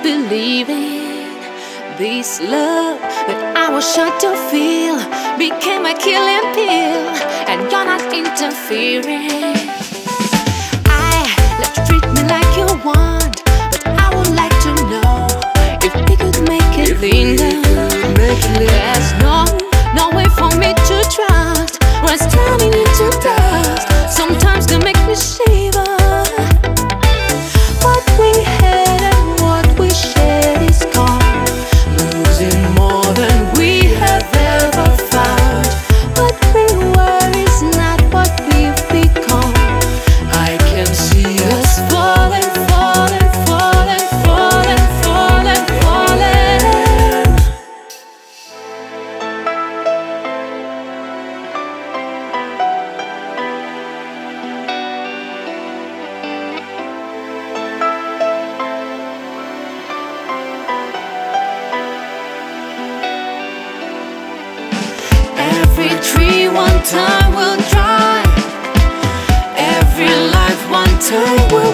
believing this love that I was sure to feel became a killing pill, and you're not interfering. I let you treat me like you want, but I would like to know if we could make it linger. There's no way for me to trust what's turning into dust. Sometimes they make me shiver. What we had and what we shared is gone, losing more than we have ever found. What we were is not what we've become. I can see us falling, falling, falling, falling, falling, falling. Every tree one time will dry, every life one time will